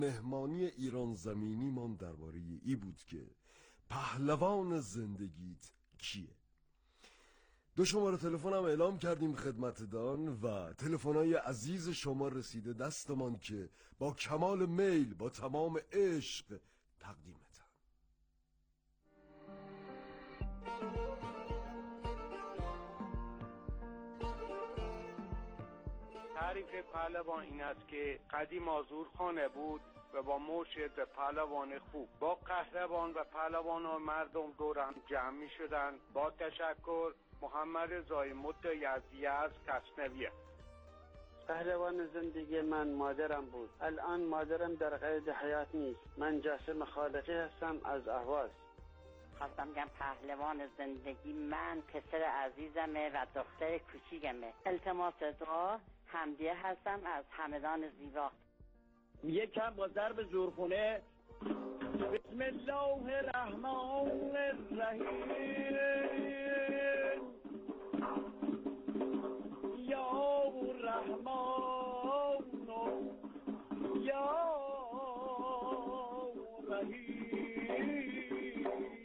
مهمانی ایران زمینی من درباره ای بود که پهلوان زندگیت کیه. 2 شماره تلفنم اعلام کردیم خدمتدان و تلفن‌های عزیز شما رسیده دستمان که با کمال میل با تمام عشق تقدیمتم. تعریف پهلوان این است که قدیم آذورخانه بود و با مرشد و پهلوان خوب با قهرمان و پهلوان مردم دور هم جمع می شدن. با تشکر محمد رضای مدعی یزدی غزنویه. پهلوان زندگی من مادرم بود. الان مادرم در قید حیات نیست. من جاسم خالقی هستم از اهواز. خواستم بگم پهلوان زندگی من پسر عزیزمه و دختر کوچیکمه. التماس دعا حمدیه هستم از همدان زیبا. یکم با ضرب زورخونه. بسم الله الرحمن الرحیم یا رحمان یا رحیم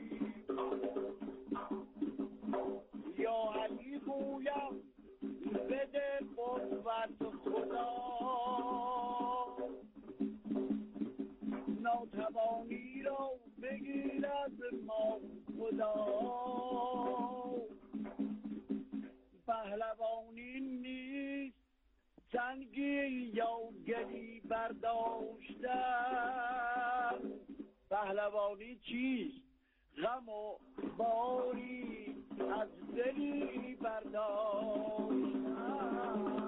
یا علی گویم بده قوت خدا ناتوانی را بگیر از ما خدا پهلوانی نیست جنگی یا گلی برداشتن پهلوانی چیست غم و باری از دلی برداشتن.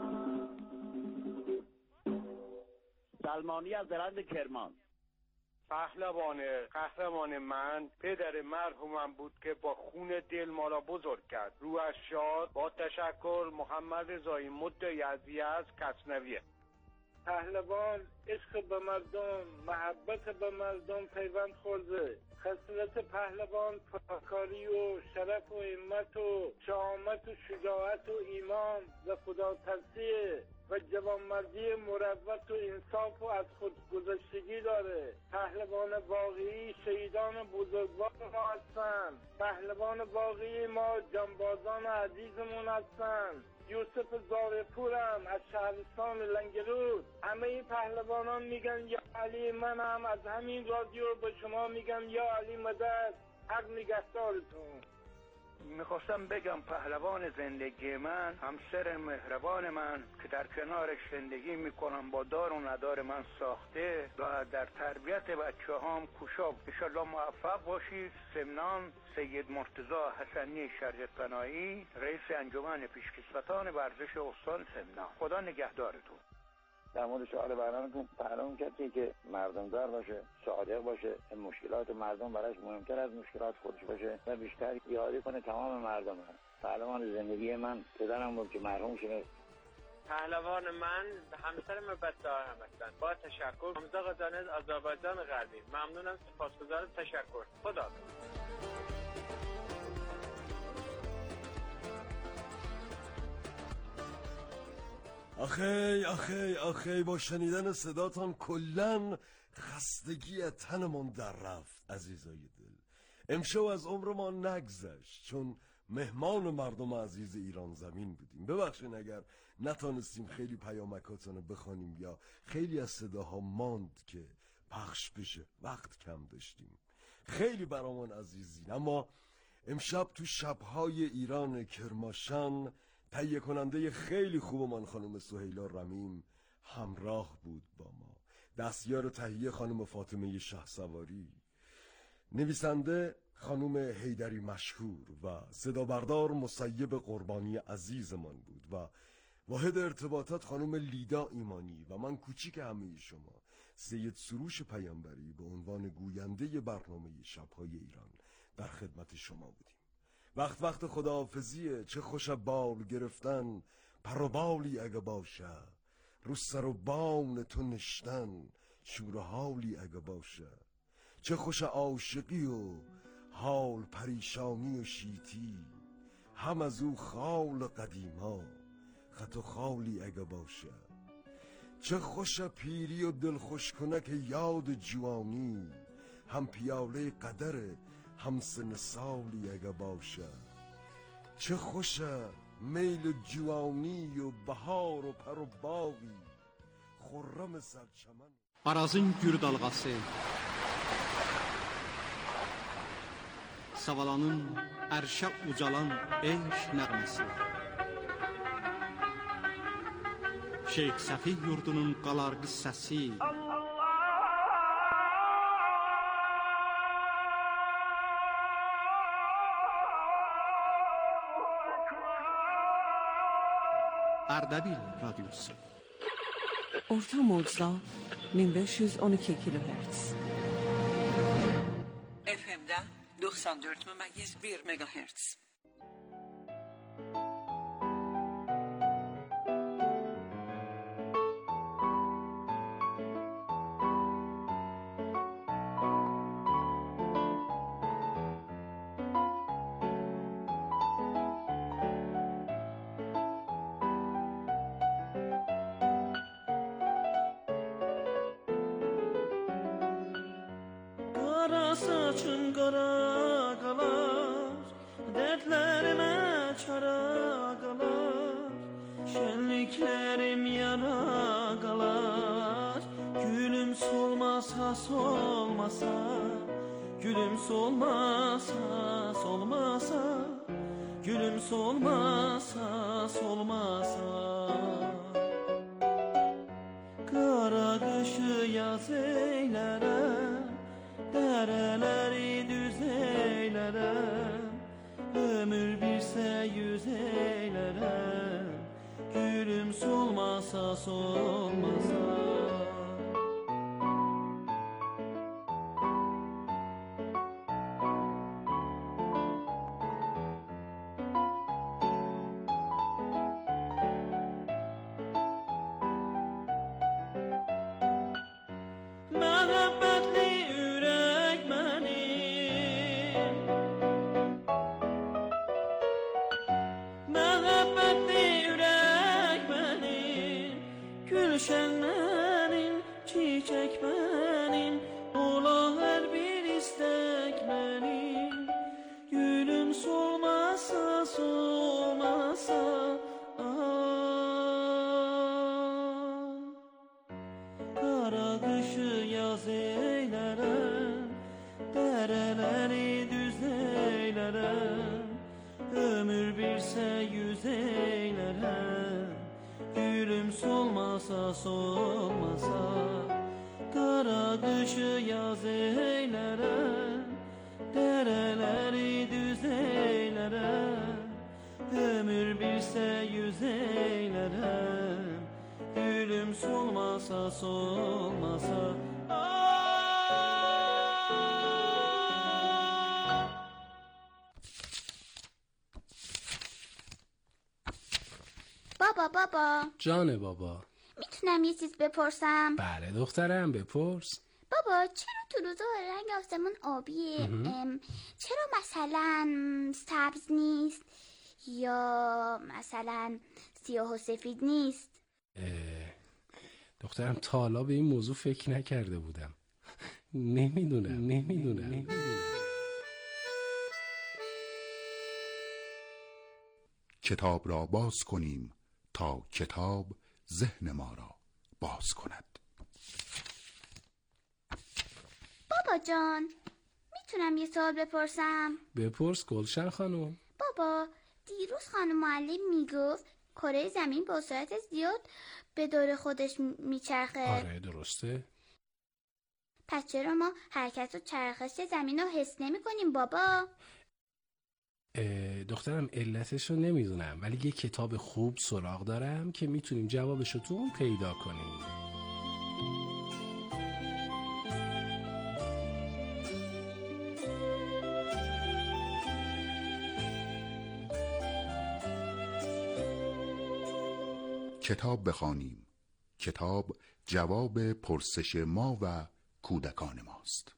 سلمانی از درند کرمان. پهلوان قهرمان من پدر مرحومم بود که با خون دل ما را بزرگ کرد. روحش شاد. با تشکر محمد رضای مدعی یزدی غزنویه. پهلوان عشق به مردم، محبت به مردم پیوند خورده. خصلت پهلوان پاکاری و شرف و همت و شهامت و شجاعت و ایمان و خداترسیه و جوانمردی مروت و انصاف و از خودگذشتگی داره. پهلوان واقعی شهیدان بزرگوار ما هستند. پهلوان واقعی ما جانبازان عزیزمون هستند. یوسف زارپورم از شهرستان لنگرود. همه این پهلوانان میگن یا علی، من هم از همین رادیو به شما میگم یا علی مدد، حق نگهدارتون. میخواستم بگم پهلوان زندگی من همسر مهربان من که در کنارش زندگی میکنم با دار و ندار من ساخته و در تربیت بچه هام کوشا. انشالله موفق باشید. ضمناً سید مرتضی حسنی شرجت پناهی رئیس انجمن پیشکسوتان ورزش استان سمنان. خدا نگهدارتون. در مورد سوال برنامه‌تون، پهلوان کسی که مردمدار باشه، صادق باشه، مشکلات مردم براش مهمتر از مشکلات خودش باشه و بیشتر یاری کنه تمام مردم. پهلوان زندگی من پدرم بود که مرحوم شده. پهلوان من همسر مبتدار هم هستن. با تشکر. حمزه قزانی از آذربایجان غربی. ممنونم، سپاسگزارم. تشکر. خدا. آخی با شنیدن صداتان کلن خستگی تنمان در رفت. عزیزای دل، امشب از عمرمان نگذشت چون مهمان مردم عزیز ایران زمین بودیم. ببخشید اگر نتانستیم خیلی پیامکاتون بخوانیم یا خیلی از صداها ماند که پخش بشه، وقت کم داشتیم. خیلی برامان عزیزین، اما امشب تو شبهای ایران کرماشان تهیه کننده خیلی خوبمان خانم سهیلا رمیم همراه بود با ما. دستیار تهیه خانم فاطمه شهسواری، نویسنده خانم حیدری مشهور و صدابردار مسیب قربانی عزیزمان بود و واحد ارتباطات خانم لیدا ایمانی و من کوچیک همه شما سید سروش پیامبری به عنوان گوینده برنامه شبهای ایران در خدمت شما بودیم. وقت خداحافظیه. چه خوش بال گرفتن پر و بالی اگه باشه، رو سر و بام تو نشتن شور و حالی اگه باشه. چه خوش عاشقی و حال پریشانی و شیتی، هم از او خال قدیما خط و خالی اگه باشه. چه خوش پیری و دل خوش کنک یاد جوانی، هم پیاله قدر هم سن سالی اگه باشه. چه خوش میل جوانی و بهار و پر و باغی، خرم سرچمن. Arazın gür dalğası, Savalanın ərşə ucalan eş nəğməsi, Şeyx Səfi yurdunun qalarqı səsi, Ərdəbil radyosu. Orta mocda 1512 kilohertz. FM'de 94,1 megahertz. Kara saçın kara kalar, dertlerime çara kalar, şenliklerim yara kalar. Gülüm solmasa solmasa, gülüm solmasa solmasa, gülüm solmasa solmasa. Kara kışı yaz eylerem, dereleri düz eylerem, ömür birse yüz eylerem, gülüm solmasa solmasa. Mehabbetli yürek benim, mehabbetli yürek benim, gülşen benim, çiçek benim, ola her bir istek benim. Gülüm solmasa solmasa, kara kışı yaz eylerem, dereleri düz eylerem, ömür birse yüz eylerem, gülüm solmasa solmasa. Kara kışı yaz eylerem, dereleri düz eylerem, ömür birse yüz eylerem, gülüm solmasa solmasa. بابا جان بابا، میتونم یه چیز بپرسم؟ بله دخترم بپرس. بابا چرا تو روزا رنگ آسمون آبیه؟ چرا مثلا سبز نیست یا مثلا سیاه و سفید نیست؟ دخترم تا حالا به این موضوع فکر نکرده بودم. نمیدونم. کتاب را باز کنیم تا کتاب ذهن ما را باز کند. بابا جان میتونم یه سوال بپرسم؟ بپرس گلشن خانم. بابا دیروز خانم معلم میگفت کره زمین با سرعت زیاد به دور خودش میچرخه. آره درسته. پس چرا ما حرکت و چرخش زمین رو حس نمی کنیم بابا؟ دخترم علتش رو نمیدونم، ولی یه کتاب خوب سراغ دارم که میتونیم جوابش رو تو اون پیدا کنیم. کتاب بخوانیم. کتاب جواب پرسش ما و کودکان ماست.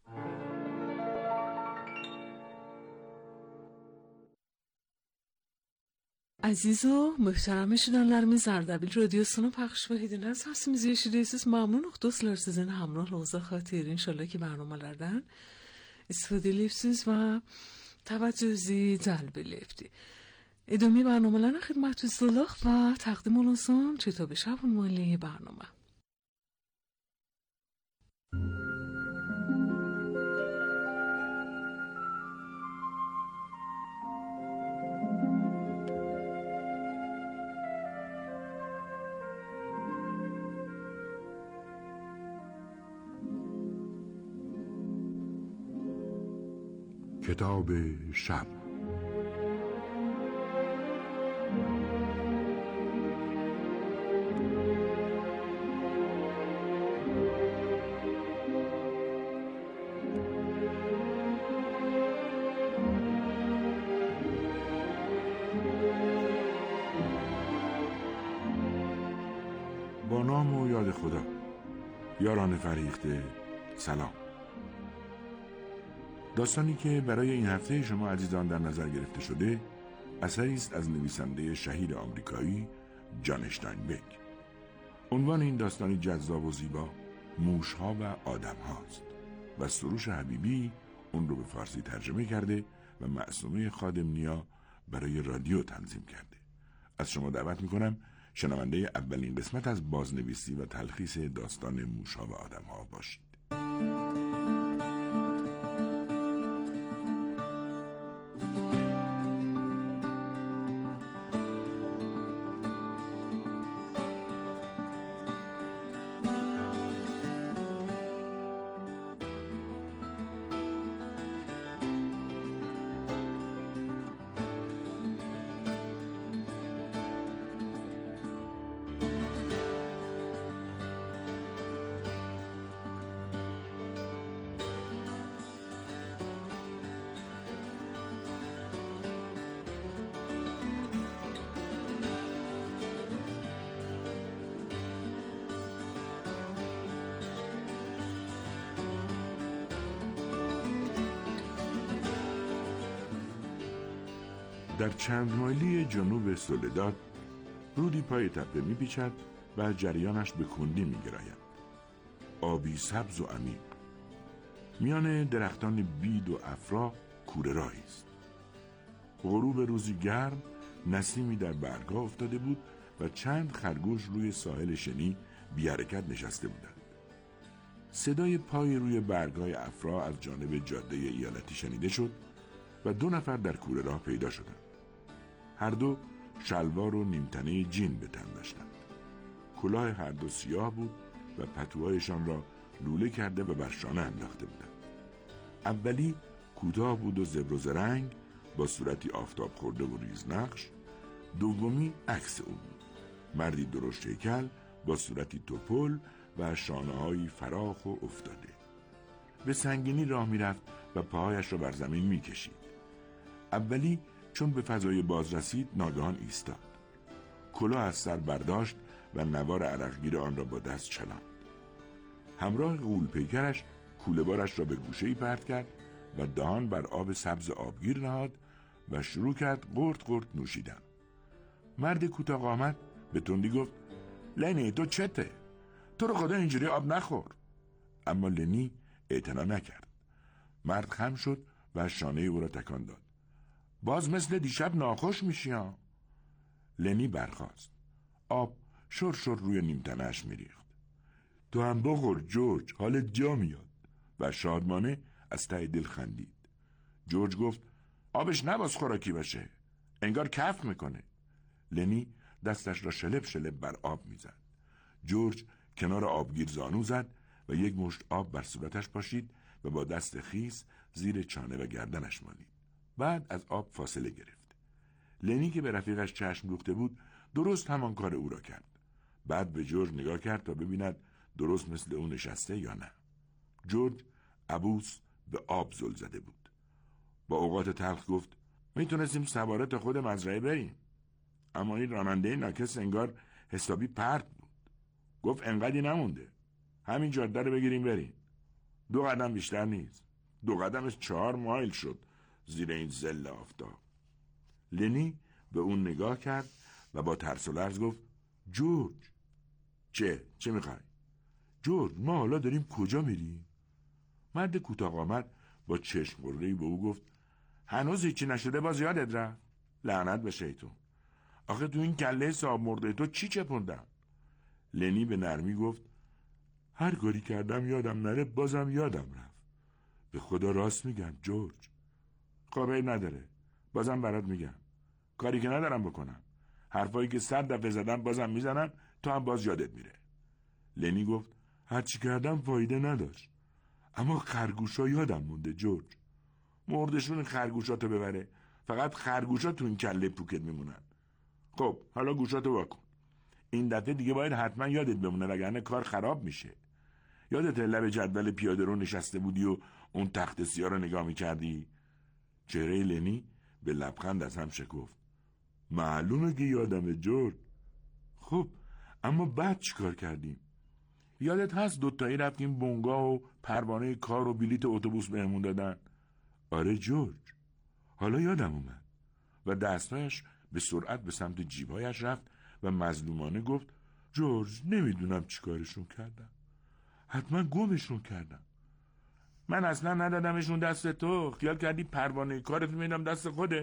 Aziz o muhterem eşidenlerimiz Erdebil Radyosu'nu paylaşma ediniz. Sesimizi eşidiyorsunuz. Memnunum dostlar sizin hamrahınızda xatir. İnşallah ki برنامه‌lardan استفاده ediyorsunuz ve توجهی جلب ediyorsunuz. ادامه برنامه‌larına خدمتتون و تقدیم olunsun کتاب شبون مالی برنامه. کتاب شب. با نام و یاد خدا. یاران فریخته سلام. داستانی که برای این هفته شما عزیزان در نظر گرفته شده اثری است از نویسنده شهیر آمریکایی جان اشتاینبک. عنوان این داستانی جذاب و زیبا موشها و آدم هاست و سروش حبیبی اون رو به فارسی ترجمه کرده و معصومه خادم‌نیا برای رادیو تنظیم کرده. از شما دعوت میکنم شنونده اولین قسمت از بازنویسی و تلخیص داستان موشها و آدم ها باشید. در چند مایلی جنوب سولداد رودی پای تپه میپیچد و جریانش به کندی میگراید. آبی سبز و عمیق. میان درختان بید و افرا کوره راهی است. غروب روزی گرم نسیمی در برگها افتاده بود و چند خرگوش روی ساحل شنی بی حرکت نشسته بودند. صدای پای روی برگهای افرا از جانب جاده ایالتی شنیده شد و 2 نفر در کوره راه پیدا شدند. هر دو شلوار و نیمتنه جین به تن داشتند. کلاه هر دو سیاه بود و پتوهایشان را لوله کرده و بر شانه انداخته بودند. اولی کوتاه بود و زبر و زرنگ با صورتی آفتاب خورده و ریزنقش. دومی عکس او بود. مردی درشت هیکل با صورتی توپل و شانه‌هایی فراخ و افتاده. به سنگینی راه می‌رفت و پاهایش را بر زمین می‌کشید. اولی چون به فضای باز رسید ناگهان ایستاد. کلاه از سر برداشت و نوار عرقگیر آن را با دست چلاند. همراه غول پیکرش کوله بارش را به گوشه‌ای پرت کرد و دهان بر آب سبز آبگیر نهاد و شروع کرد قورت قورت نوشیدن. مرد کوتاه قامت به تندی گفت: لنی تو چته؟ تو رو خدا اینجوری آب نخور. اما لنی اعتنا نکرد. مرد خم شد و شانه او را تکان داد. باز مثل دیشب ناخوش میشی ها. لنی برخاست. آب شر شر روی نیمتنه‌اش میریخت. تو هم بخور جورج، حالت جا میاد. و شادمانه از ته دل خندید. جورج گفت: آبش نباز خوراکی باشه، انگار کف میکنه. لنی دستش را شلب شلب بر آب میزد. جورج کنار آبگیر زانو زد و یک مشت آب بر صورتش پاشید و با دست خیس زیر چانه و گردنش مالید. بعد از آب فاصله گرفت. لنی که به رفیقش چشم دوخته بود درست همان کار او را کرد. بعد به جورج نگاه کرد تا ببیند درست مثل اون نشسته یا نه. جورج عبوس به آب زل زده بود. با اوقات تلخ گفت: میتونستیم سواره تا خود مزرعه بریم، اما این راننده ناکس انگار حسابی پرت بود. گفت انقدی نمونده، همین جاده رو بگیریم بریم. 2 قدم بیشتر نیست. 2 قدمش 4 مایل شد زیر این ظل آفتاب. لنی به اون نگاه کرد و با ترس و لرز گفت جورج. چه میخوای؟ جورج، ما حالا داریم کجا میریم؟ مرد کوتاه قامت با چشم قره‌ای به او گفت هنوز هیچی نشده باز یادت رفت؟ لعنت به شیطون. آخه تو این کله صاحب مرده تو چی چپوندم؟ لنی به نرمی گفت هر کاری کردم یادم نره بازم یادم رفت. به خدا راست میگم جورج. خب نداره، بازم برات میگم، کاری که ندارم بکنم. حرفایی که 100 دفعه زدم بازم میزنم، تو هم باز یادت میره. لنی گفت هرچی کردم فایده نداشت، اما خرگوشا یادم مونده جورج. مردشون خرگوشاتو ببره، فقط خرگوشا تو این کله پوکت میمونن. خب حالا گوشاتو واکن، این دفعه دیگه باید حتما یادت بمونه وگرنه کار خراب میشه. یادت لب جدول پیاده رو نشسته بودی و اون تخت سیاه رو نگاه میکردی؟ چهره لنی به لبخند از هم شکفت. معلومه که یادمه جورج. خب اما بعد چی کار کردیم؟ یادت هست دوتایی رفتیم بنگاه و پروانه کار و بلیت اتوبوس بهمون دادن؟ آره جورج، حالا یادم اومد. و دستایش به سرعت به سمت جیبهایش رفت و مظلومانه گفت جورج نمیدونم چی کارشون کردم، حتما گمشون کردم. من اصلا ندادمشون دست تو، خیال کردی پروانه کارت میدم دست خودت؟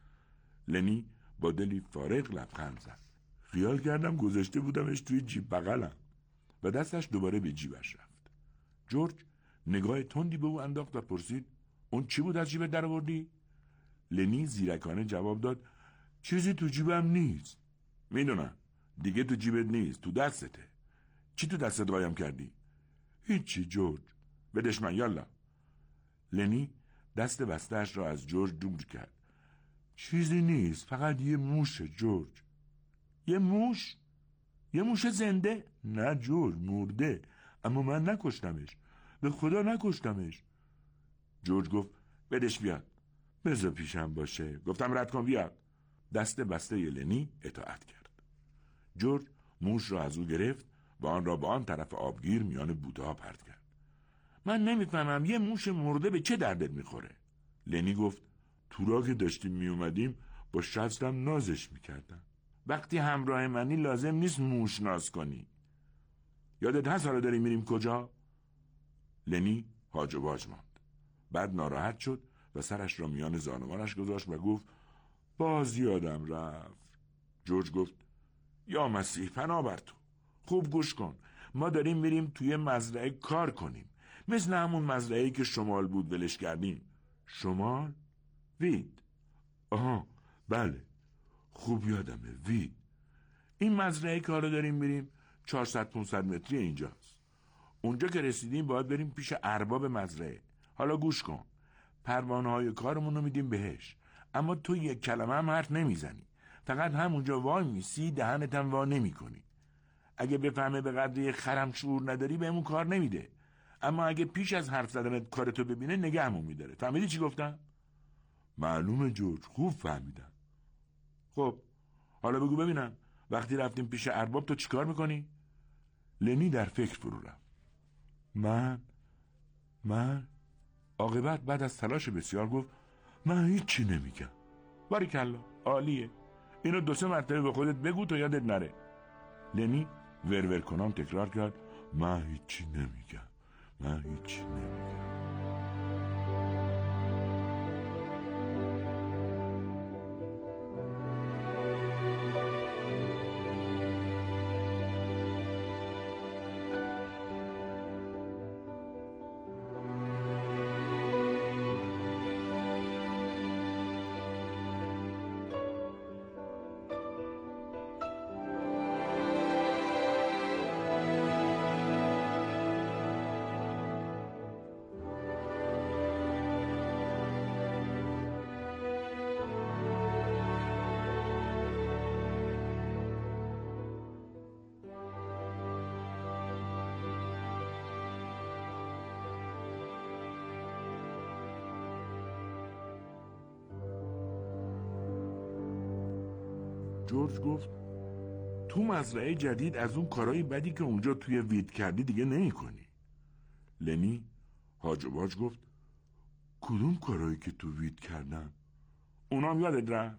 لنی با دلی فارغ لبخند زد. خیال کردم گذاشته بودمش توی جیب بغلم. و دستش دوباره به جیبش رفت. جورج نگاه تندی به او انداخت و پرسید اون چی بود از جیبت در آوردی؟ لنی زیرکانه جواب داد چیزی تو جیبم نیست. میدونم دیگه تو جیبت نیست، تو دستته. چی تو دستت قایم کردی؟ هیچی جورج، بدش من یالا. لنی دست بسته‌اش را از جورج دور کرد. چیزی نیست، فقط یه موشه جورج. یه موش؟ یه موش زنده؟ نه جورج، مرده، اما من نکشتمش، به خدا نکشتمش. جورج گفت بدش بیاد. بذار پیشم باشه، گفتم رد کن بیاد. دست بسته لنی اطاعت کرد. جورج موش را از او گرفت و آن را به آن طرف آبگیر میان بوته‌ها پرت کرد. من نمیفهمم یه موش مرده به چه دردت میخوره؟ لنی گفت تو را که داشتیم میومدیم با شستم نازش میکردم. وقتی همراه منی لازم نیست موش ناز کنی. یادت هست حالا داریم میریم کجا؟ لنی هاج و واج ماند. بعد ناراحت شد و سرش را میان زانوانش گذاشت و گفت باز یادم رفت. جورج گفت یا مسیح پناه بر تو. خوب گوش کن، ما داریم میریم توی مزرعه کار کنیم، مثل همون مزرعه‌ای که شمال بود ولش کردیم. شمال؟ وید. آها بله، خوب یادمه، وید. این مزرعه که حالا داریم میریم 400-500 متری اینجاست. اونجا که رسیدیم باید بریم پیش ارباب مزرعه. حالا گوش کن، پروانه‌های کارمون رو میدیم بهش، اما تو یک کلمه هم حرف نمیزنی، فقط همونجا وای میسی، دهنت هم وا نمی‌کنی. اگه بفهمه به قدر یه خرم شعور نداری بهمون کار نمیده، اما اگه پیش از حرف زدنت کارتو ببینه نگهمون میداره. فهمیدی چی گفتم؟ معلومه جورج، خوب فهمیدم. خب حالا بگو ببینم، وقتی رفتیم پیش ارباب تو چی کار میکنی؟ لنی در فکر فرو رفت. من عاقبت بعد از تلاش بسیار گفت من هیچی نمیگم. باریکلا، عالیه، اینو 2-3 مرتبه به خودت بگو تا یادت نره. لنی ورور کنان تکرار کرد من هیچی نمیگم. جورج گفت تو مزرعه جدید از اون کارهای بدی که اونجا توی وید کردی دیگه نمی کنی. لنی هاج و واج گفت کدوم کارهایی که تو وید کردم؟ اونام یادت رفت؟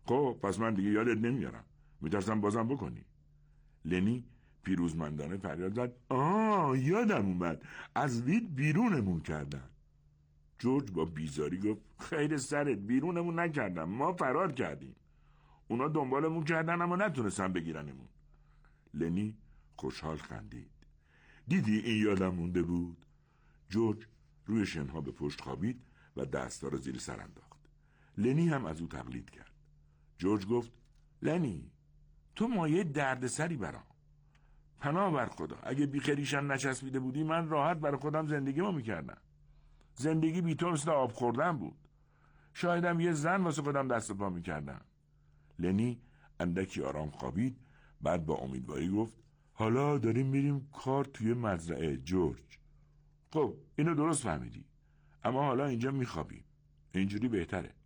خب پس من دیگه یادت نمیارم، میترسم بازم بکنی. لنی پیروزمندانه فریاد زد یادم اومد، از وید بیرونمون کردن. جورج با بیزاری گفت خیر سرت، بیرونمون نکردم، ما فرار کردیم. اونا دنبالمون کردن اما نتونستن بگیرنمون. لنی خوشحال خندید. دیدی این یادم مونده بود؟ جورج روی شنها به پشت خوابید و دستا رو زیر سر انداخت. لنی هم از او تقلید کرد. جورج گفت لنی تو مایه دردسری برام. پناه بر خدا، اگه بیخریشم نچسبیده بودی من راحت برای خودم زندگیمو میکردم. زندگی بی تو مثل آب خوردن بود. شایدم یه زن واسه خودم دست و پا میکردم. لنی اندکی آرام خوابید، بعد با امیدواری گفت حالا داریم میریم کار توی مزرعه جورج. خب اینو درست فهمیدی، اما حالا اینجا میخوابیم، اینجوری بهتره.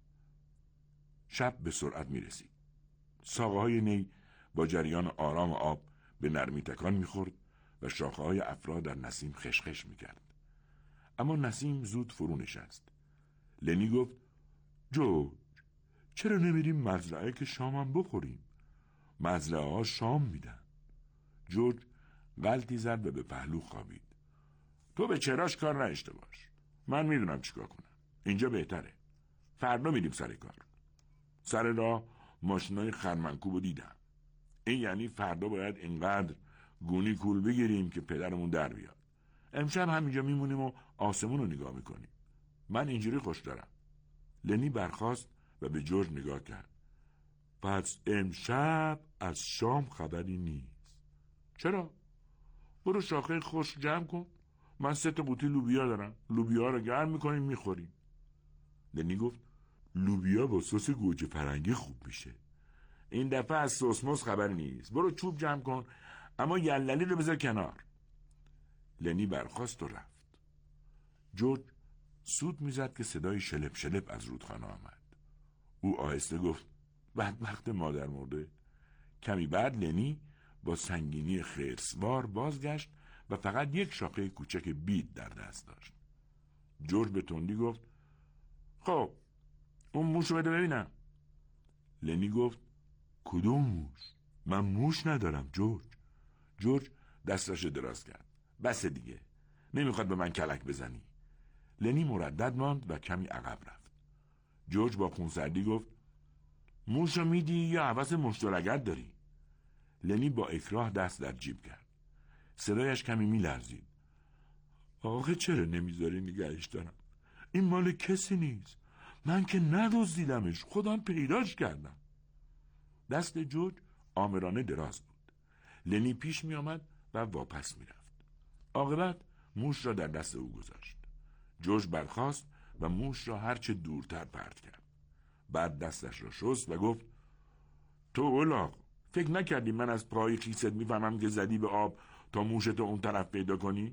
شب به سرعت میرسید. ساقه های نی با جریان آرام آب به نرمی تکان میخورد و شاخه های افرا در نسیم خشخش میکرد. اما نسیم زود فرو نشست. لنی گفت جورج چرا نمیریم مزرعه که شامم بخوریم؟ مزرعه ها شام میدن. جورج غلطی زد و به پهلو خوابید. تو به چراش کار نشته باش، من میدونم چیکار کنم، اینجا بهتره. فردا میریم سر کار. سر راه ماشینای خرمنکوبو دیدم. این یعنی فردا باید اینقدر گونی کول بگیریم که پدرمون در بیاد. امشب همینجا میمونیم و آسمون رو نگاه میکنیم. من اینجوری خوش دارم. لنی برخاست و به جورج نگاه کرد. پس امشب از شام خبری نیست. چرا؟ برو شاخه خشک جمع کن، من 3 قوطی لوبیا دارم، لوبیا رو گرم میکنیم میخوریم. لنی گفت لوبیا با سس گوجه فرنگی خوب میشه. این دفعه از سوسموس خبری نیست. برو چوب جمع کن، اما یللی رو بذار کنار. لنی برخاست و رفت. جورج سود میزد که صدای شلپ شلپ از رودخانه آمد. او آهسته گفت بدبخت مادر مرده. کمی بعد لنی با سنگینی خرسوار بازگشت و فقط 1 شاخه کوچک بید در دست داشت. جورج به تندی گفت خب اون موشو بده ببینم. لنی گفت کدوم موش؟ من موش ندارم جورج. جورج دستش دراز کرد. بس دیگه، نمیخواد به من کلک بزنی. لنی مردد ماند و کمی عقب رفت. جورج با خونسردی گفت موشو میدی یا حوس مشترگت داری؟ لنی با اکراه دست در جیب کرد. صدایش کمی میلرزید. آخه چرا نمیذاری نگهش دارم؟ این مال کسی نیست، من که ندزدیدمش، خودم پیداش کردم. دست جورج آمرانه دراز بود. لنی پیش می آمد و واپس می رفت. عاقبت موش را در دست او گذاشت. جورج برخاست و موش را هرچه دورتر پرت کرد. بعد دستش را شست و گفت تو اولاغ، فکر نکردی من از پای خیست میفهمم که زدی به آب تا موشتو اون طرف پیدا کنی؟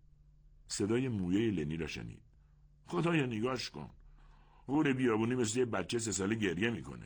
صدای مویه لنی را شنید. خدایا نگاش کن، غور بیابونی مثل یه بچه 3 ساله گریه میکنه.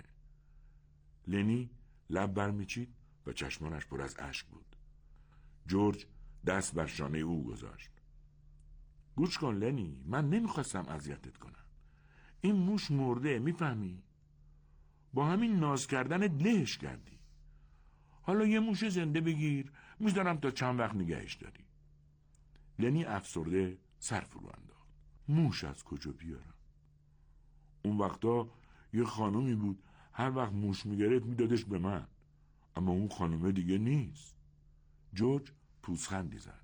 لنی لب برمیچید و چشمانش پر از اشک بود. جورج دست بر شانه او گذاشت. گوش کن لنی، من نمیخواستم اذیتت کنم. این موش مرده، میفهمی؟ با همین ناز کردنت لهش کردی. حالا یه موش زنده بگیر، میذارم تا چند وقت نگهش داری. لنی افسرده سر فرو انداخت. موش از کجا بیارم؟ اون وقتا یه خانومی بود، هر وقت موش میگرفت میدادش به من، اما اون خانومه دیگه نیست. جورج پوزخندی زد.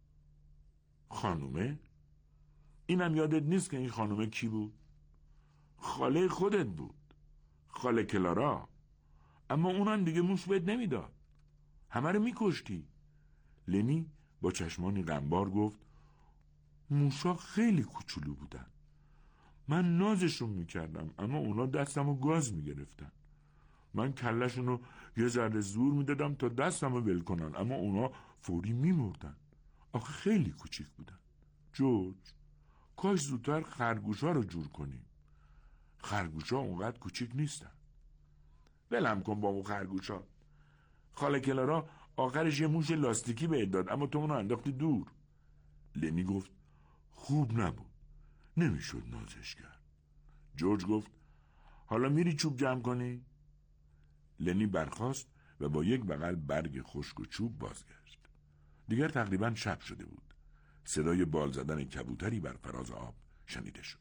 خانومه؟ اینم یادت نیست که این خانومه کی بود؟ خاله خودت بود، خاله کلارا. اما اونم دیگه موش بهت نمیداد، همه رو میکشتی. لنی با چشمانی غمبار گفت موشا خیلی کوچولو بودن، من نازشون میکردم اما اونا دستمو گاز میگرفتن. من کلشونو یه ذره زور میدادم تا دستمو ول کنن، اما اونا فوری میمردن. آخه خیلی کوچیک بودن. جورج، کاش زودتر خرگوشا رو جور کنیم. خرگوشا اونقدر کوچیک نیستن. ولم کن با اون خرگوشا. خاله کلارا آخرش یه موش لاستیکی بهت داد، اما تو اونو انداختی دور. لنی گفت خوب نبود، نمیشد نازش کرد. جورج گفت حالا میری چوب جمع کنی؟ لنی برخاست و با یک بغل برگ خشک و چوب بازگشت. دیگر تقریباً شب شده بود. صدای بال زدن کبوتری بر فراز آب شنیده شد.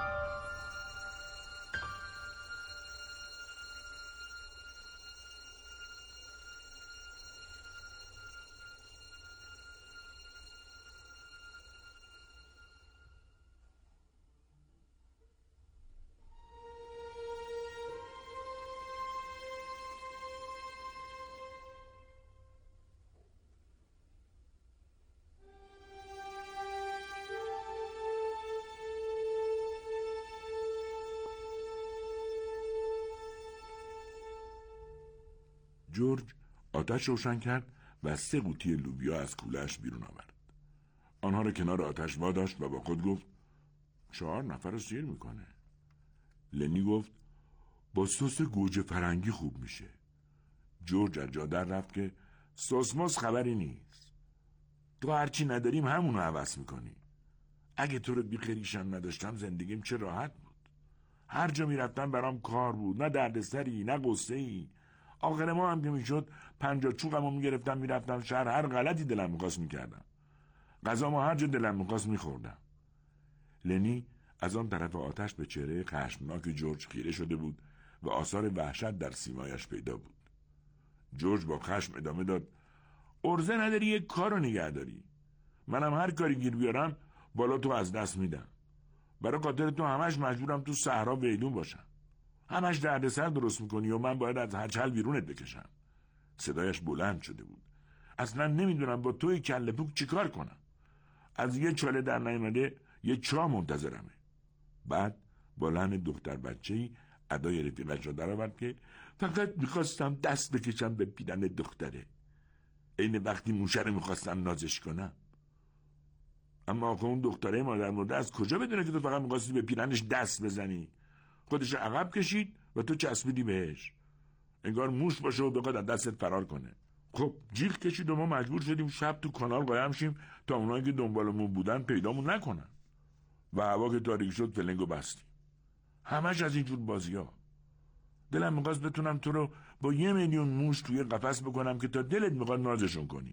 جورج آتش روشن کرد و 3 قوطی لوبیا از کوله‌اش بیرون آورد. آنها را کنار آتش واداشت و با خود گفت 4 نفر رو سیر میکنه. لنی گفت با سس گوجه فرنگی خوب میشه. جورج از جا در رفت که سس خبری نیست. تو هرچی نداریم همونو عوض میکنی. اگه تو رو بیخریشم نداشتم زندگیم چه راحت بود. هر جا میرفتم برام کار بود، نه دردسری نه قصه‌ای. آخر ما هم که میشد 50 چوبمو میگرفتم میرفتم شهر، هر غلطی دلم میخواست میکردم. غذا ما هر جا دلم میخواست میخوردم. لنی از آن طرف آتش به چهره خشمناک جورج خیره شده بود و آثار وحشت در سیمایش پیدا بود. جورج با خشم ادامه داد ارزه نداری یک کارو نگه داری. منم هر کاری گیر بیارم بالا تو از دست میدم. برای خاطر تو همش مجبورم تو صحرا ویدون باشم. همش دردسر درست میکنی و من باید از هچل بیرونت بکشم. صدایش بلند شده بود. اصلا نمیدونم با توی کله پوک چیکار کنم. از یه چاله در نیامده یه چا منتظرمه. بعد با لحن دختر بچه‌ای ادای رفیقش را درآورد که فقط میخواستم دست بکشم به پیرن دختره. عین وقتی موشه رو میخواستم نازش کنم. اما آخه اون دختره مادر مرده از کجا بدونه که تو فقط میخواستی به پیرنش دست بزنی؟ خودش عقب کشید و تو چسبیدی بهش. انگار موش باشه و بخواد از دستت فرار کنه. خب جیغ کشید و ما مجبور شدیم شب تو کانال قایم شیم تا اونایی که دنبالمون بودن پیدامون نکنن. و هوا که تاریک شد فلنگو بستیم. همش از اینجور بازی‌ها. دلم می‌خواست بتونم تو رو با 1 میلیون موش توی قفس بکنم که تا دلت می‌خواد نازشون کنی.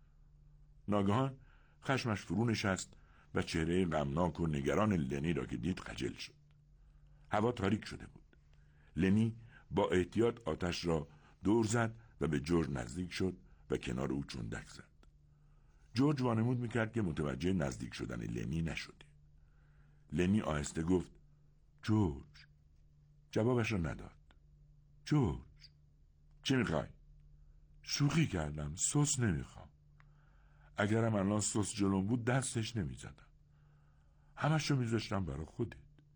ناگهان خشمش فرو نشست و چهره غمناک و نگران لنی را که دید خجل شد. هوا تاریک شده بود. لنی با احتیاط آتش را دور زد و به جورج نزدیک شد و کنار او چندک زد. جورج وانمود میکرد که متوجه نزدیک شدن لنی نشده. لنی آهسته گفت جورج. جوابش را نداد. جورج چی میخوای؟ شوخی کردم، سس نمیخوام. اگرم الان سس جلوم بود دستش نمیزدم. همش رو میذاشتم برای خودت.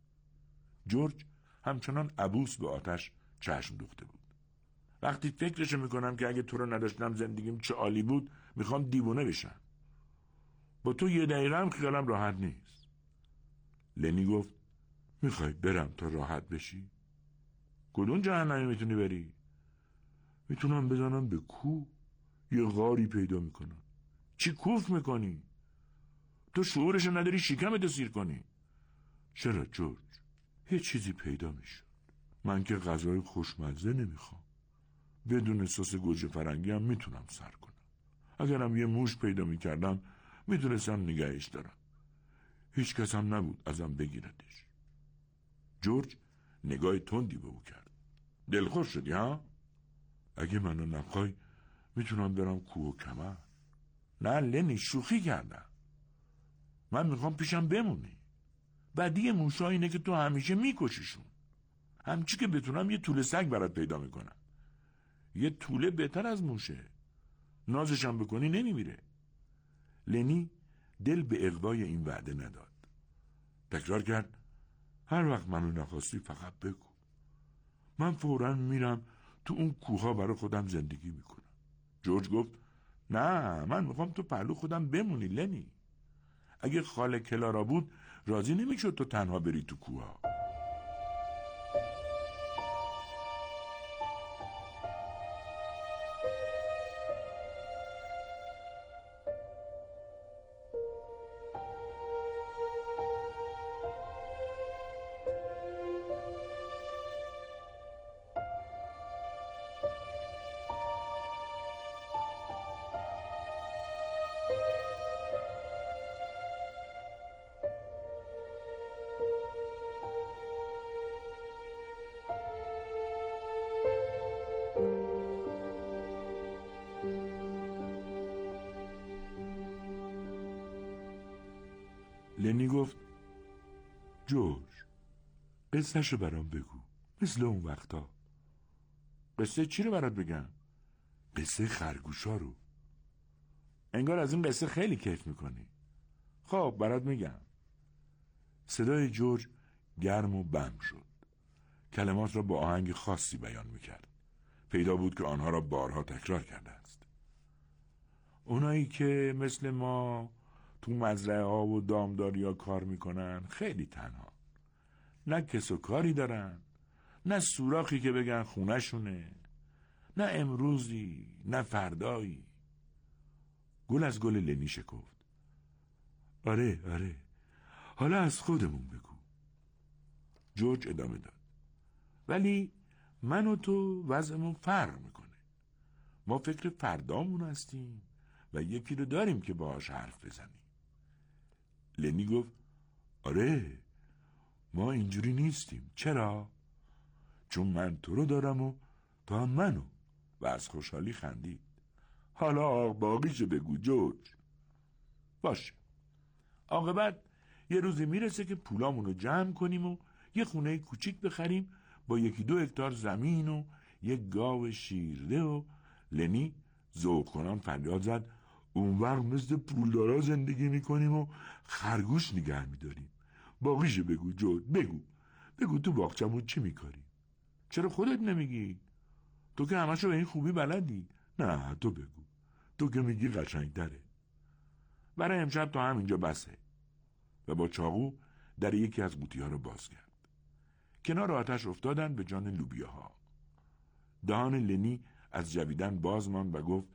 جورج همچنان عبوس به آتش چشم دوخته بود. وقتی فکرشو میکنم که اگه تو رو نداشتم زندگیم چه عالی بود میخوام دیوونه بشم. با تو 1 دقیقه هم خیالم راحت نیست. لنی گفت میخوای برم تا راحت بشی؟ کدوم جهنمی میتونی بری؟ میتونم بزنم به کوه. یه غاری پیدا میکنم. چی کوف میکنی؟ تو شعورشو نداری شکمتو سیر کنی. چرا جورج؟ یه چیزی پیدا میشد. من که غذای خوشمزه نمیخوام. بدون سس گوجه فرنگی هم میتونم سر کنم. اگرم یه موش پیدا میکردم میتونستم نگهش دارم. هیچ کس هم نبود ازم بگیردش. جورج نگاه تندی به او کرد. دلخوش شدی ها؟ اگه منو نخوای میتونم برم کوه و کمر. نه لنی شوخی کردم. من میخوام پیشم بمونی. بدی موشا اینه که تو همیشه میکشیشون. همچی که بتونم یه توله سگ برات پیدا میکنم. یه توله بهتر از موشه. نازشم بکنی نمیمیره. لنی دل به اغوای این وعده نداد. تکرار کرد هر وقت منو نخواستی فقط بگو. من فوراً میرم تو اون کوها برای خودم زندگی میکنم. جورج گفت نه من میخوام تو پهلو خودم بمونی لنی. اگه خاله کلارا بود راضی نمیشد تو تنها بری تو کوها. گفت جورج قصهشو برام بگو، مثل اون وقتا. قصه چی رو برات بگم؟ قصه خرگوشا رو. انگار از این قصه خیلی کیف میکنی. خب برات میگم. صدای جورج گرم و بم شد. کلمات را با آهنگ خاصی بیان میکرد. پیدا بود که آنها را بارها تکرار کرده است. اونایی که مثل ما تو مزرعه ها و دامداری ها کار میکنن خیلی تنها. نه کس و کاری دارن، نه سوراخی که بگن خونه شونه، نه امروزی، نه فردایی. گل از گل لنی شکفت. آره، حالا از خودمون بگو. جورج ادامه داد. ولی من و تو وضعمون فرق میکنه. ما فکر فردامون هستیم و یکی رو داریم که باهاش حرف بزنیم. لنی گفت آره، ما اینجوری نیستیم. چرا؟ چون من تو رو دارم و تو هم منو. و از خوشحالی خندید. حالا باقیشو بگو جورج. باشه. عاقبت یه روزی میرسه که پولامونو جمع کنیم و یه خونه کوچیک بخریم با 1-2 هکتار زمین و یه گاو شیرده. و لنی ذوق کنان فریاد زد اون وقت مثل پولدارا زندگی میکنیم و خرگوش نگه میداریم. باقیشو بگو جورج. بگو تو باغچمون چی میکاری؟ چرا خودت نمیگی؟ تو که همشو به این خوبی بلدی. نه تو بگو. تو که میگی قشنگ‌تره. برای امشب تا همینجا بسه. و با چاقو در یکی از قوطی‌ها رو باز کرد. کنار آتش افتادن به جان لوبیاها. دهان لنی از جویدن باز ماند و گفت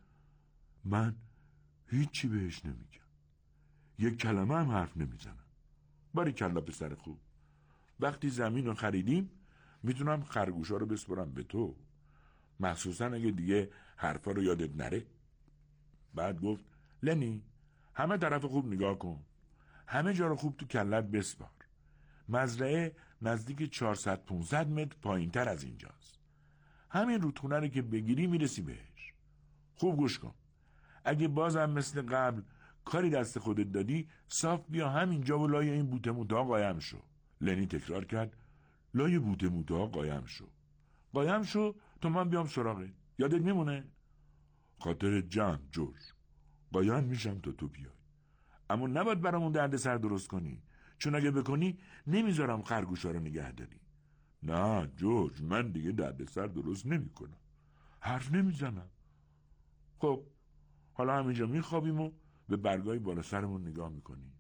من هیچی بهش نمیگم. یک کلمه هم حرف نمیزنم. باریکلا پسر خوب. وقتی زمین رو خریدیم میتونم خرگوشا رو بسپرم به تو. مخصوصا اگه دیگه حرفا رو یادت نره. بعد گفت لنی همه طرف خوب نگاه کن. همه جا رو خوب تو کلت بسپار. مزرعه نزدیک 400-500 متر پایین تر از اینجاست. همین رودخونه رو که بگیری میرسی بهش. خوب گوش کن. اگه بازم مثل قبل کاری دست خودت دادی صاف بیا همینجا و لای این بوته موتا قایم شو. لنی تکرار کرد لای بوته موتا قایم شو. قایم شو تا من بیام سراغت. یادت میمونه؟ خاطر جمع جورج. قایم میشم تا تو بیای. اما نباید برامون درد سر درست کنی. چون اگه بکنی نمیذارم خرگوشا رو نگه داری. نه جورج من دیگه درد سر درست نمی کنم. حرف نمیزنم. خب حالا همینجا میخوابیم و به برگای بالا سرمون نگاه میکنیم.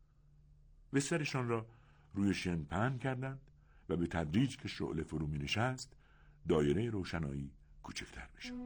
بسترشان را روی شن پهن کردند و به تدریج که شعله فرو می نشست دایره روشنایی کوچکتر میشد.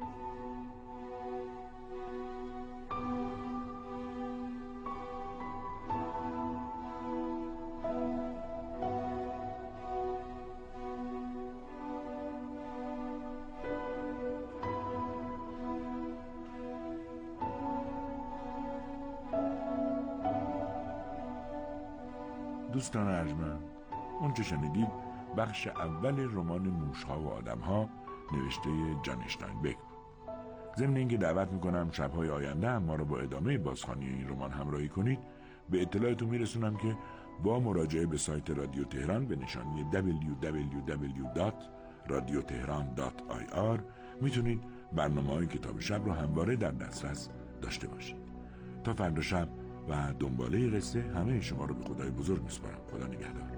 دوستان ارجمند، اون چه شنیدید بخش اول رمان موشها و آدمها نوشته جان اشتاینبک بود. ضمن اینکه دعوت میکنم شبهای آینده هم ما رو با ادامه بازخوانی این رمان همراهی کنید، به اطلاعتون میرسونم که با مراجعه به سایت رادیو تهران به نشانی www.radiotehran.ir میتونید برنامه‌های کتاب شب رو همواره در دسترس داشته باشید. تا فردا شب و دنباله قصه همه شما رو به خدای بزرگ میسپارم. خدا نگهدار.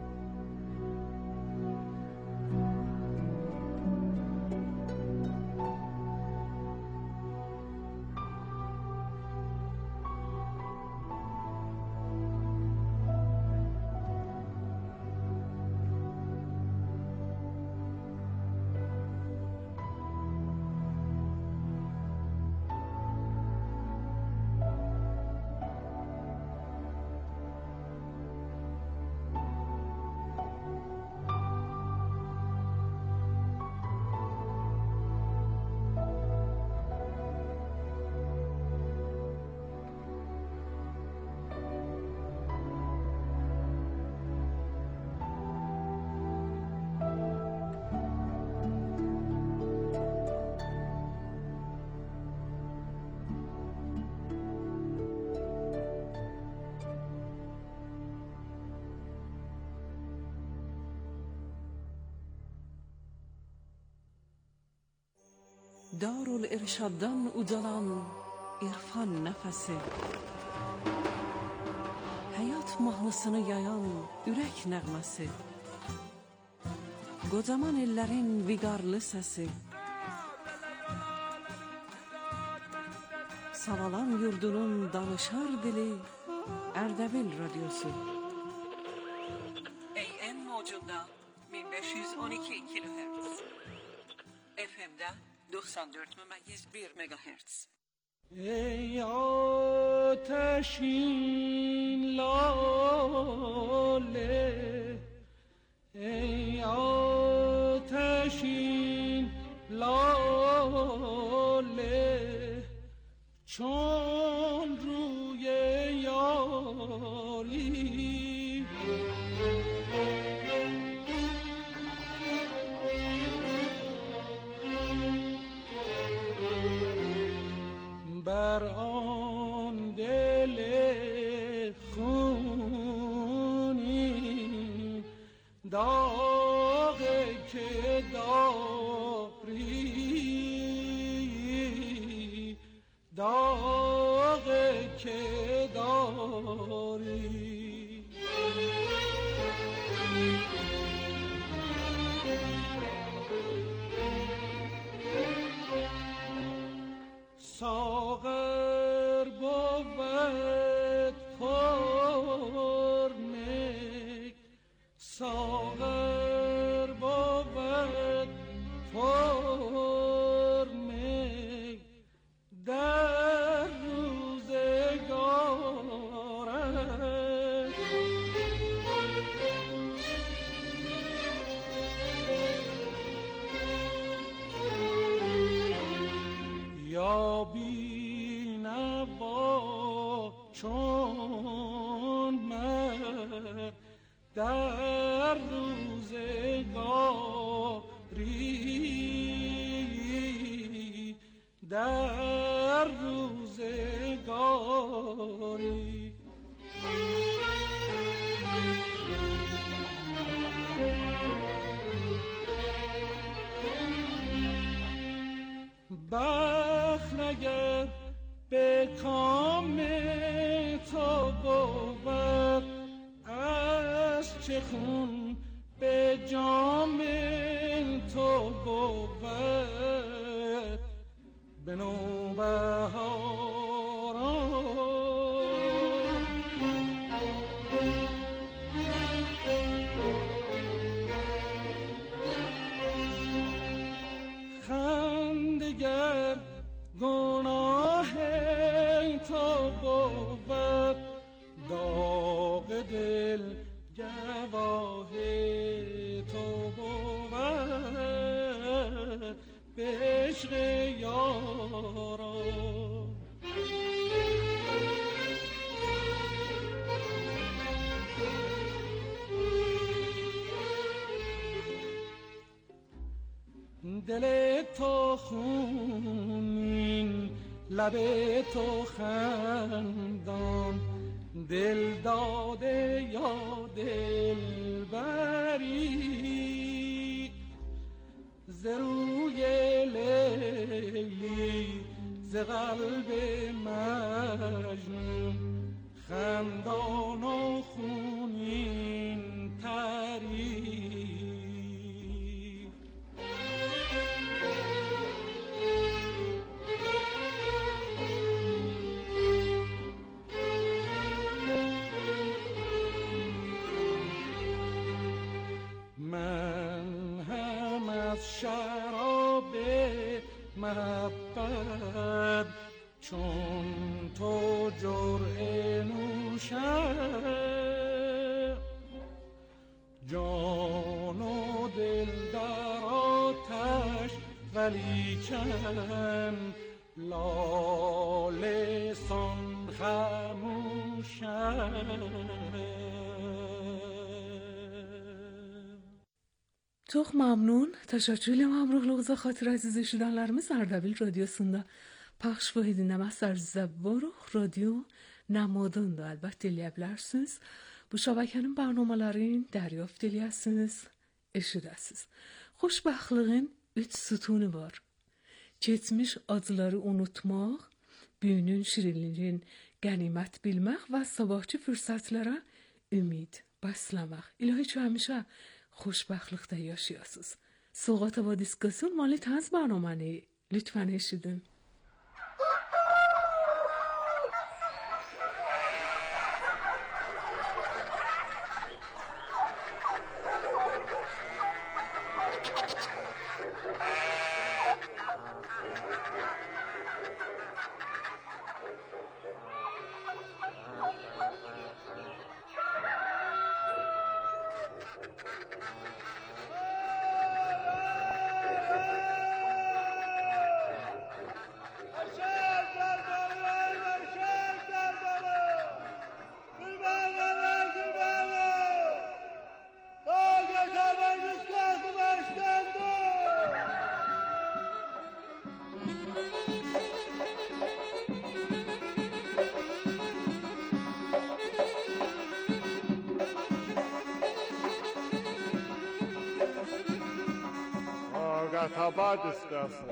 Darul-Irshad'dan ucalan irfan nefesi, hayat mahnısını yayan ürək nəğməsi, qocaman ellərin viqarlı səsi, Savalan yurdunun danışar dili, Ərdəbil radyosu. AM mocunda 1512 kilohertz, FM'de 94,1 megahertz. ای آتشین لاله، ای آتشین لاله، چون روی یاری بر آن دل خونی داغ که داری، داغ که داری. ساغر بود پر می، ساغر بود پر می، در روزگارش یا بینوا چون من در روزگاری، در روزگاری. بخت اگر به کام تو بود، از چه خون به جام تو بود، به نوبهاران خندگر گناه تو بود، داغ دل گواه تو بود، به عشق یاران. دل تو خونین، لب تو خندان، دل داده یا دل بری، ز روی لیلی ز قلب مجنون، خندان و خونین تری. من هم از شراب محبت چون تو جرعه نوشم، جان و دل در آتش ولیکن لاله سان خموشم. Çok mamnun. Teşekkür ederim hamrohluğunuza xatir aziz eşidanlarımız. Ardabil radyosunda pəxş və dinləməzsiniz. Zəvvaruq radyo namadında əlbəttə eləyə Bu şəbəkənin bərnamələrini dəryafت eləyəsiniz, eşidəsiniz. Xoşbəxtliyin 3 sütunu var. Keçmiş acıları unutmaq, büyünün şirinliğin qənimət bilmək və sabahçı fürsətlərə ümid bəsləmək. İlahi ki həmişə xoşbəxtlikdə yaşayasınız. Sogqat Ava Diskasyon مال طنز برنامه‌نی. لطفاً eşidin. Tabak istersin.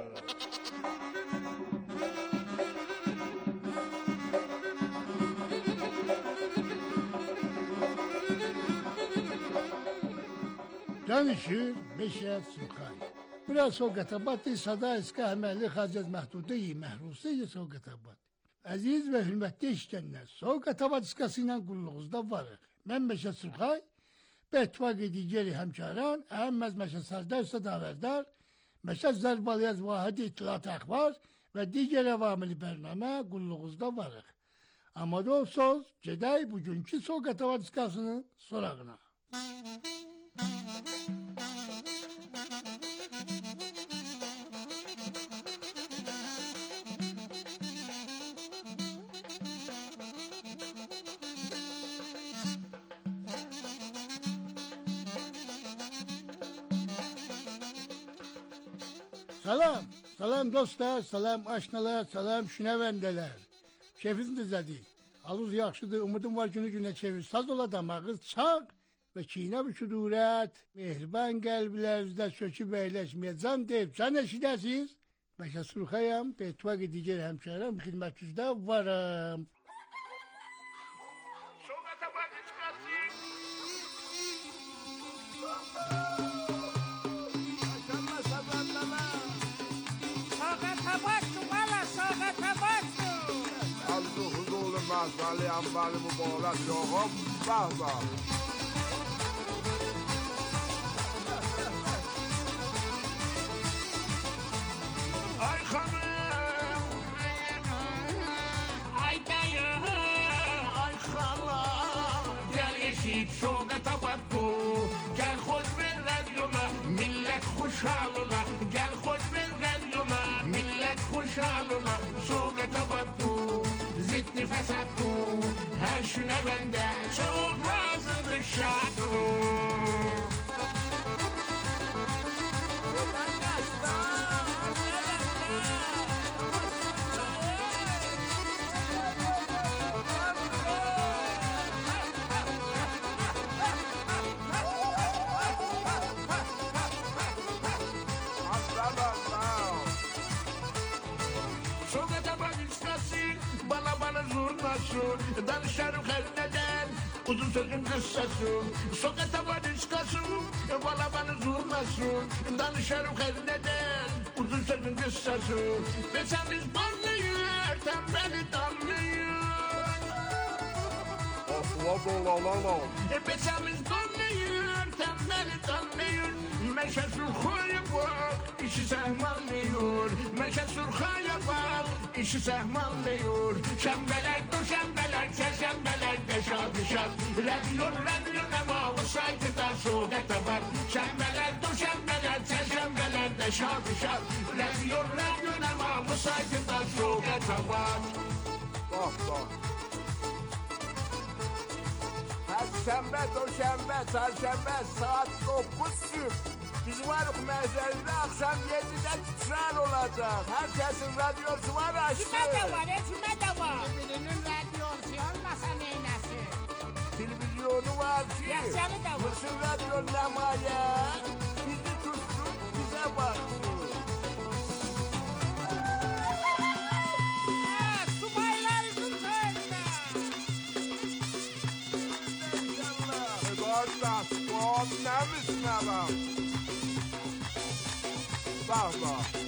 جانشین میشه سوخای برای سوگتاباتی صدا اسکه همالی خارج محدوده محروسه سوگتابات عزیز و حرمتی اشتنه سوگتابات اسکاسینان گلوغزده واره من میشه سوخای به اتفاق دیگری همچاران اهم از میشه سردار صداوردار میشه زربالی از واحد اطلاعات اخبار و دیگر عوامل برنامه گلوغزده واره اما دو söz جدای bugünkü سوگتابات اسکاسının sorağına. Salam dostlar, salam aşnalar, salam şünəvəndələr. Keyfiniz nədir? Halınız yaxşıdır, umudum var günü çevir. Saz ola damağız çağ və kinə bir küdurət, mehriban qəlblərinizdə söküb əyləşməyə can deyib, can eşidəsiniz. Məşə Surxayam, Betvaq digər həmşərəm, xidmətinizdə varım. مسئله اول مبارک آقا بحبا ای خانم ای بیه ای خانم گل یشید شوق تفکو گل خوش به رادیوما ملت خوشحالوما گل خوش به رادیوما ملت خوشحالوما شوق تفکو نفس کن هر شنونده çok razıdır şad danışarım her neden uzun sözün kıssası sokakta barışkasın valla bana zurnasın danışarım her neden uzun sözün kıssası besemiz banlıyor tembeli damlıyor besemiz banlıyor tembeli damlıyor meşe surxaya bak işi sehmanlıyor meşe surxaya bak işi sehmanlıyor şembeler duşembeler çeşembeler deşadışat radyo nemalı saytıda soğukta var şembeler duşembeler çeşembeler deşadışat radyo nemalı saytıda soğukta var bak bak Perşembe, Doşembe, Çarşembe saat 9 biz varıq məzərində akşam 7'de titrar olacak. Herkesin radyosu var açtı. Kime de var, kime de var. Birinin radyosu olmasa neynəsin? Televizyonu var ki. Yaşarı da var. Mısır radyonlamaya bizi tutsun, bize baksın. دستگاه نمیشنوم. به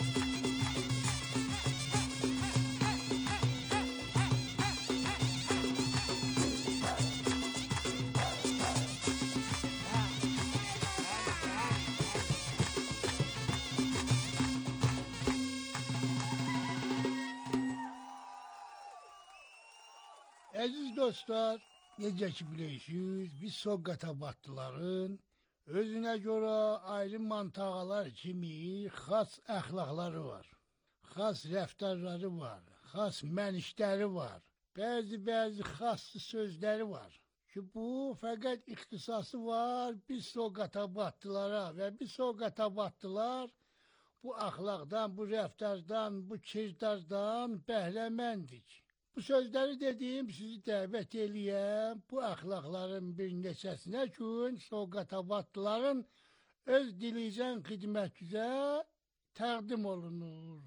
Əziz dostlar, necə ki bilirsiniz, biz Soğqatabatlıların özünə görə ayrı mantağalar kimi xas əxlaqları var, xas rəftarları var, xas mənişləri var, bəzi xas sözləri var ki, bu fəqət ixtisası var biz Soğqatabatlılara və biz Soğqatabatlılar bu əxlaqdan, bu rəftardan, bu kirdardan bəhrəməndik. Bu sözləri dediyim sizi dəvət eləyəm, bu əxlaqların bir neçəsinə gün Soğqatabatlıların öz dilicən xidmətinizə təqdim olunur.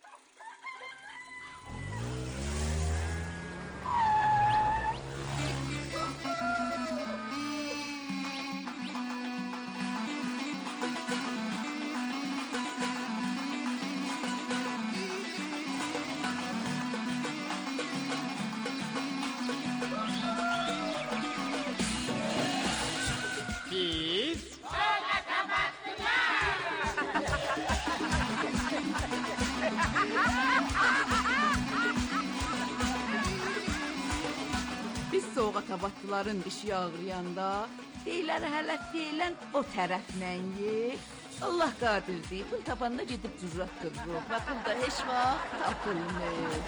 Soğqatabatlıların dişi ağrıyanda deyirlər hələ deyilən o tərəflə ye. Allah qadirdir, pul tapanda gedib cürrət qırırıq və pul da heç vaxt tapılmır.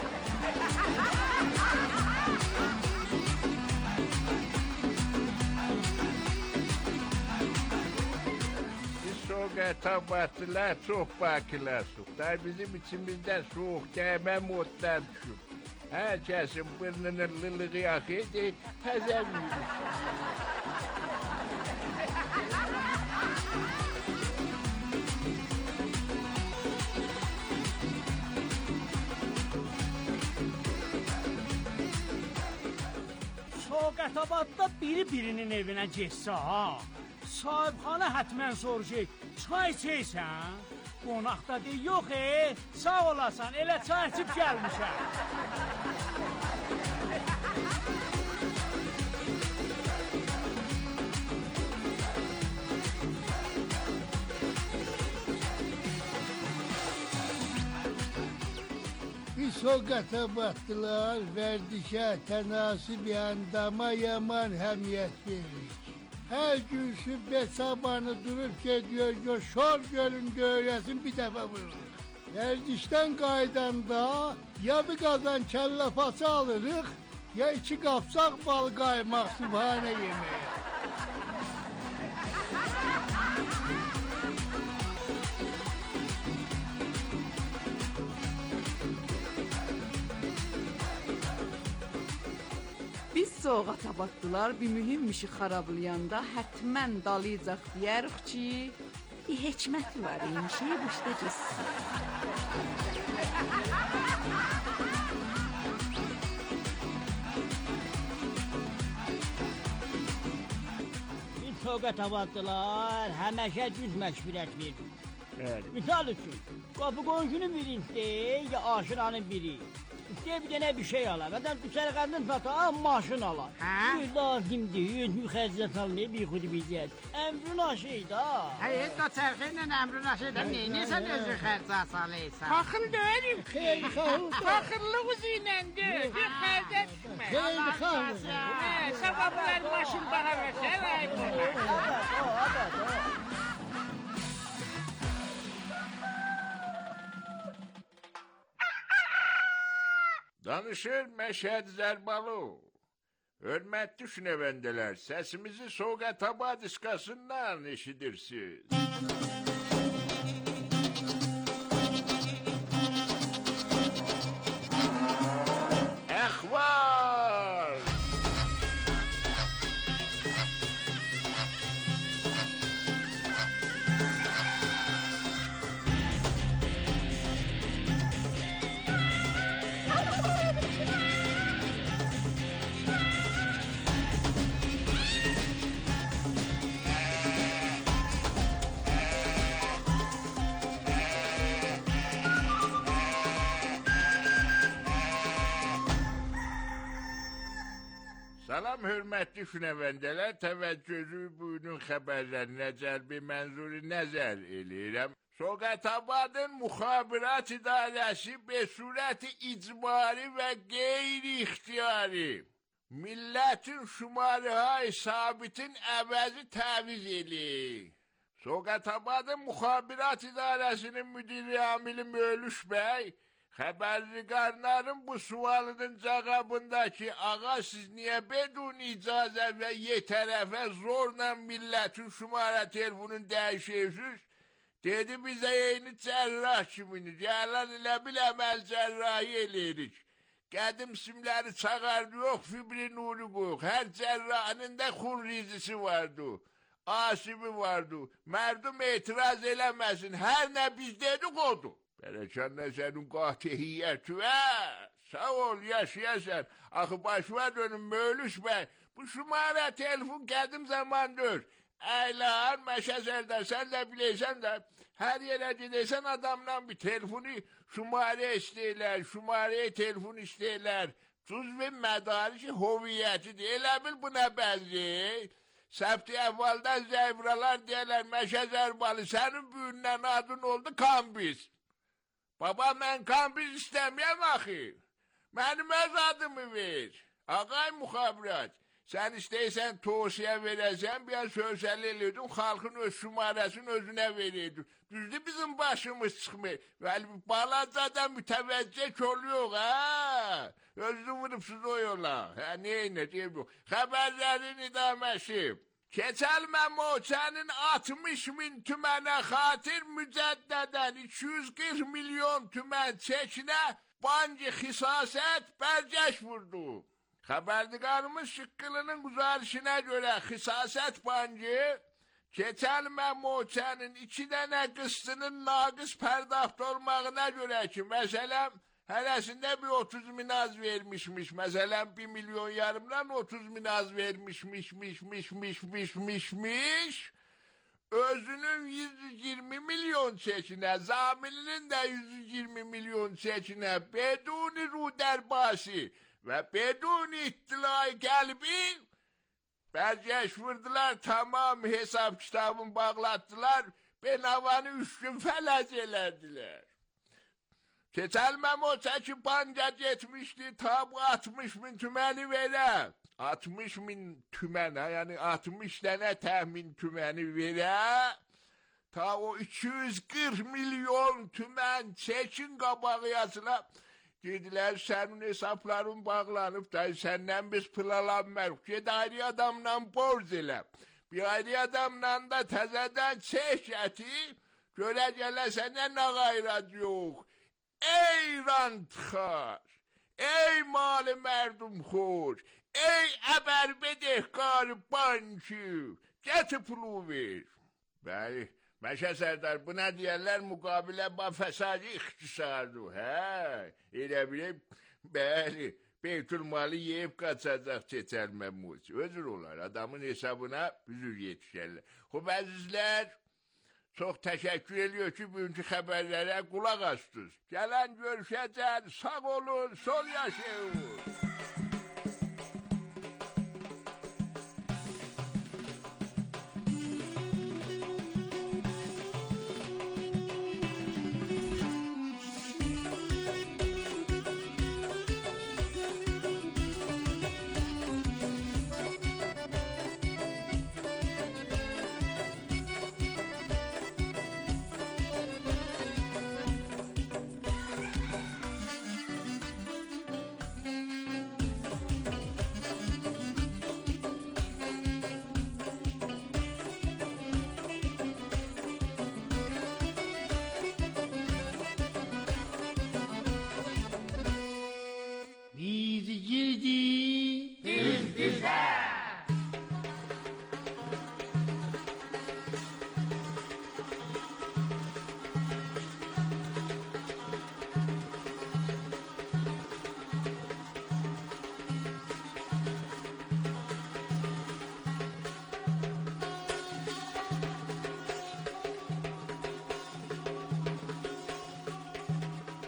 Biz Soğqatabatlılar çox bakılarsıq. Da bizim içimizdən soğuk dəymə moddan düşüb. Hər kəsin burnunun lılığı yaxıydı, təzə yürüsün. Soğqatabadda biri-birinin evinə getsə, sahibxana hətmən soruşur, çay içəysən? Qonaqda deyir, yox sağ olasan, elə çay içib gəlmişəm. Biz Soğqatabatlılar vərdişə tənasib yandama yaman həmiyyət veririk. Hər gün sübbət sabahını durub gediyor, şor gölün döyləsin bir dəfə vurur. Vərdişdən qaydanda ya bir qazan kəllə paça alırıq, ya 2 qapsaq bal qaymaq sübhanə yeməyə. Biz Soğqatabatlılar bir mühüm işi xarablayanda hətmən dalayacaq deyərik ki, bir hikmət var imiş, başda gitsin. Biz Soğqatabatlılar həməşə düz məşvurət verir. Misal üçün, qapı qonşunun biri istəyir, ya aşinanın biri. İstəyir bir dənə bir şey alar, qədər düşərqəndən sata, maşın alar. Yüz lazimdir, yüz müxəzzət almayı bir xudi biləcək. Əmrün aşıyı da. Hayır, da çərxi ilə əmrün aşıyı da neyinəsən özü xərcə salıysan? Faxır deyərim ki. Faxırlıq üzüyləndir, bir xərcə düşmək. Allah qazı. Sabahlar maşın baha versən, ay buna. Danışır Məşəd Zərbalı. Hörmətli şünəvəndələr, səsimizi Soğqatabad diskasından eşidirsiniz. Əxvar! Salam hörmətli şünəvəndələr, təvəccühü bugünün xəbərlərinə cəlbi mənzuri nəzər eləyirəm. Soğatabadın Muxabirat İdarəsi be surəti icbari və qeyri-ixtiyari millətin şumarı-hay sabitin əvəzi təviz eləyir. Soğatabadın Muxabirat İdarəsinin müdiri amili Möhlüş bəy xəbərliqarların bu sualının cavabındakı ağa siz niyə bedun icazə və yetərəfə zorla millətin şumara telefonunu dəyişirsiniz? Dedi bizə eyni cərrah kimini, gələn elə bil əməl cərrahi eləyirik. Qədim simləri çağardı, yox fibri nuru qoyuq, hər cərrahının da xun rizisi vardı, asibi vardı. Mərdum etiraz eləməsin, hər nə biz dedik odur. Bərəkan nə sənin qatihiyyəti, sağ ol, yaşayasən. Axı başıma dönün Möhlüş bəy, bu şumara telefon qədim zamandır. Əylan, məşəzəldən, sən də biləysən də, hər yerə gedəysən adamla bir telefonu şumarə istəyirlər, şumarəyə telefon istəyirlər. Cüzvi mədariki hoviyyətidir, elə bil bu nə bəlli. Səbti əvvaldan zəvralar deyərlər, məşəzərbalı, sənin büyündən adın oldu Kambiz. Baba, mən Kambiz istəməyəm axı. Mənim öz adımı ver. Ağay Muxabirat. Sən istəyirsən tosiyə verəsən, bir an sözəli eləyidin, xalqın öz şumarəsini özünə veriydin. Düzdür bizim başımız çıxmır. Vəli balacadan mütəvəccək oluyor, Özünü vurubsuz o yola. Neynə, deyib yox. Xəbərlərin idaməsi. Keçəlmə Moçənin 60 min tümənə xatir mücəddədən 240 milyon tümən çəkinə banki xisasət bərgəş vurdu. Xəbərdiqarımız Şıqqılının güzarışına görə Xisasət Bankı keçəlmə Moçənin 2 dənə qıstının naqis pərdaxt olmağına görə ki, məsələn, hərəsində bir 30 min az vermişmiş, məsələn, 1 milyon yarımdan 30 min az vermişmiş, özünün 120 milyon çəkinə, zamilinin də 120 milyon çəkinə, beduni rudərbasi və bedun ittilai qəlbi bərgəş vurdular, tamam hesab kitabını bağlatdılar, benavanı 3 gün fələc elədilər. Keçəlmə Moçəki banka getmişdi, ta bu 60 min tüməni verə. 60 min tümənə, yəni 60 dənə təmin tüməni verə, ta o 240 milyon tümən çəkin qabağı yazıla. Dedilər, sənin hesabların bağlanıb da, səndən biz pul alanmərək. Ged ayrı adamla borc elə. Bir ayrı adamla da təzədən çək gətir, görə gələ sənə nə qayrad yox. Ey rantxar, ey mali mərdum xor, ey əbərbədəhqarı bankı, gətir pulu ver. Bəli. Məşə Sərdar, buna deyərlər müqabilə fəsadi ixtisadı, elə bilək, bəli, beytülmalı yeyib qaçacaq keçəlmə Moçə. Özür olar, adamın hesabına üzür yetişərlər. Xub, əzizlər, çox təşəkkür ediyor ki, bugünkü xəbərlərə qulaq astınız. Gələn görüşəcək, sağ olun, sol yaşayın.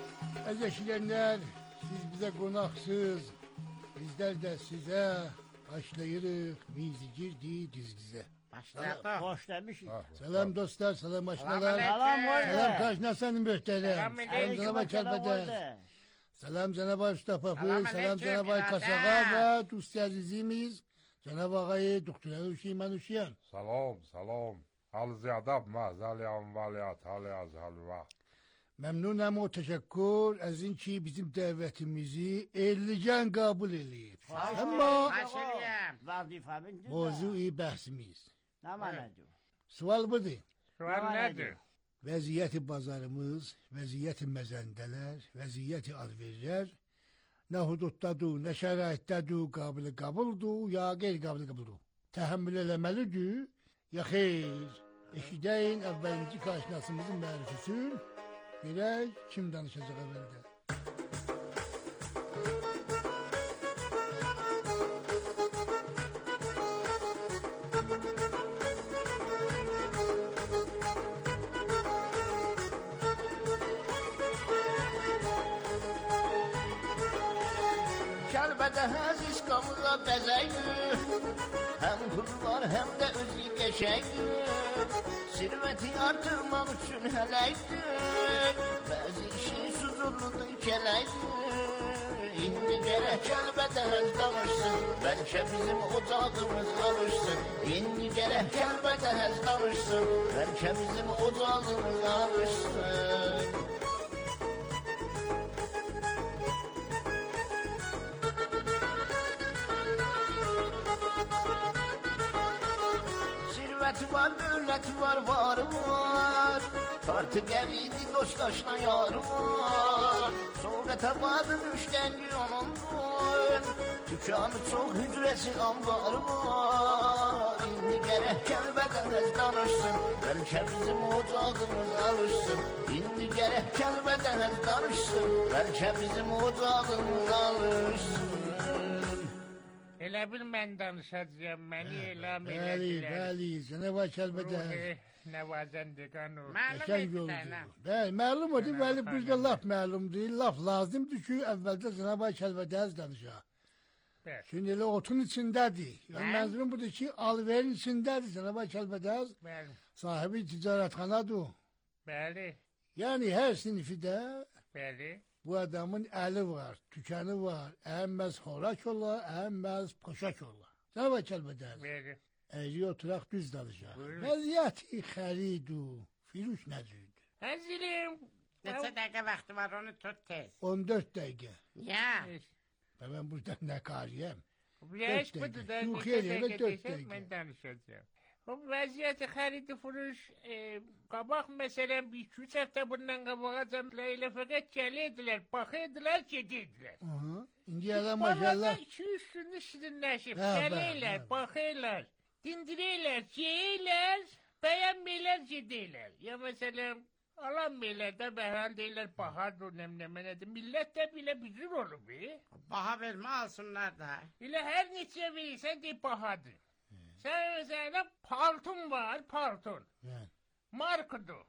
Əzəşlənlər, siz bizə qonaqsız, bizlər də sizə Başlayırıq, mizi girdi diz-dizə. Başlayaq. Xoş demişik. Salam dostlar, salam aşnalar. Salam Moyla. Salam Kaşnasan mühtərəm. Salam Cənab Kəlbədər. Salam Cənab Mustafa Bey, salam Cənab Kaşağa və dost əzizimiz Cənab Ağay Doktor Uşiman Uşiyan. سلام حال زیاداب مازال انوالیات حال از halva. Məmnunam o təşəkkür əzin ki bizim dəvətimizi 50-cən qəbul eləyib. Amma mövzu-i bəhsimiz. Nə mənadır? Sual budur. Sual nədir? Vəziyyəti bazarımız, vəziyyəti məzəndələr, vəziyyəti alverlər nə hududdadır, nə şəraitdədir, qabili qabuldur, ya qeyri-qabili qabuldur. Təhəmmül eləməlidir, ya xeyr. Eşidəyin əvvəlinci karşınasımızın mərifəsin. Görək kim danışacaq əvvəldə. Kəlbədə həziz qamıza bəzəkdir, həm pullar, həm də özü qəşəkdir. Sirvəti artırmaq üçün hələkdir, bəzi işin suzurludur kələkdir. İndi gərək Kəlbədə həz danışsın, bəlkə bizim ocağımız alışsın. İndi gərək Kəlbədə həz danışsın, bəlkə bizim ocağımız alışsın. Sirvəti var, dövləti var, varı var. Tartı qəvidi, dost-daşla yarı var. Soğqata vadın üçdəngi onundur. Tükanı çox, hücrəsi ambarı var. İndi gərək Kəlbədə həz danışsın, bəlkə bizim ocağımız alışsın. İndi gərək Kəlbədə həz danışsın, bəlkə bizim ocağımız alışsın. Elə bil mən danışacağım, məni elam elədilər. Bəli, Cənab Kəlbədə. Nəvazəndiqanı. Qəşəng yoldur. Bəli, məlum odur, bəli, bizdə laf məlumdur. Laf lazımdır ki, əvvəldə Cənab Kəlbədə danışaq. Şimdi elə otun içindədir. Yəni, mənzurum budur ki, alverin içindədir Cənab Kəlbədə. Sahibi ticarətxanadır. Bəli. Yəni, hər sinifidə Bəli. bu adamın əli var, tükanı var. Əhəmməz xorak ola, əhəmməz poşak ola. Cənab Kəlbədə. Bəli. Əgər oturaq düz danışaq. Vəziyyəti xəridu, firuş nəzirdir. Əzilim, neçə dəqiqə vaxtı var, onu tut tez. 14 dəqiqə. Ya. Mən burada nə qariyəm? Yaş budur da, neçə dəqiqə desək, mən danışacağım. O vəziyyəti xəridi furuş, qabaq məsələn, 2-3 həftə bundan qabağa cəmlə fəqət gəlirdilər, baxırdılar, gedirdilər. İndi elə maşallah. 2-3 günü şirinləşib, gəlirlər, baxırlar, dindirirlər, yeyirlər, bəyənmirlər, gedirlər. Ya məsələn, alanmırlar da bəhran deyirlər, bahadır, nəmnəmənədir. Millət də bilə büzür olub, Baha vermə alsınlar da. İlə hər neçə verirsən, deyib bahadır. Sən özələ paltun var, paltun. Markudur.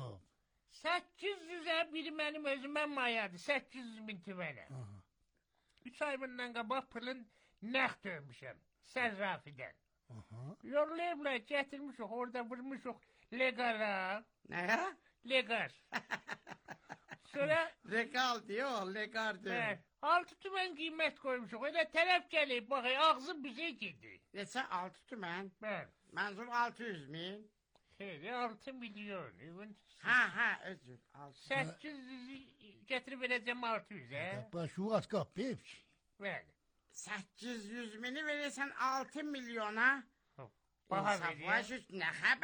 800'ə biri mənim özümə mayadır, 800 bin tüvənə. 3 ay bundan qabaq pılın nəx dövmüşəm, sərrafidən. Yollayıblar, gətirmişik, orada vurmuşuq legara. Nəyə? Legar. Sonra... Legal diyor, legar diyor. 6 tümən qiymət qoymuşuq, elə tərəf gəlib, baxay, ağzı bizə gedir. Neçə 6 tümən? Mənzur 600 min? Xeyri, 6 milyon. Ha, özür. 800'ü gətirib verəcəm 600'ə. Başı az qapıb ki. Bəli. 800 mini verirsən 6 milyona. Baha verir. Nə xəbər?